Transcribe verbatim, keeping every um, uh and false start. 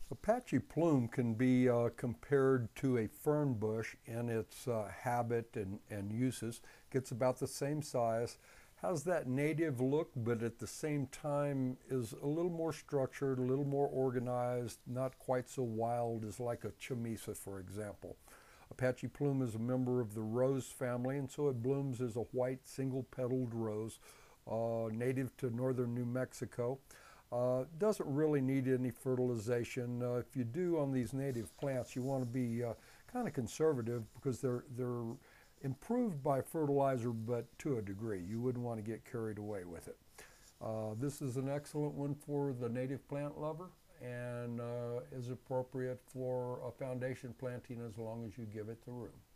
Apache plume can be uh, compared to a fern bush in its uh, habit and, and uses. Gets about the same size, has that native look, but at the same time is a little more structured, a little more organized, not quite so wild as like a chamisa, for example. Apache plume is a member of the rose family, and so it blooms as a white single-petaled rose, uh, native to northern New Mexico. Uh, doesn't really need any fertilization. Uh, if you do on these native plants, you want to be uh, kind of conservative because they're they're improved by fertilizer, but to a degree. You wouldn't want to get carried away with it. Uh, this is an excellent one for the native plant lover and uh, is appropriate for a foundation planting as long as you give it the room.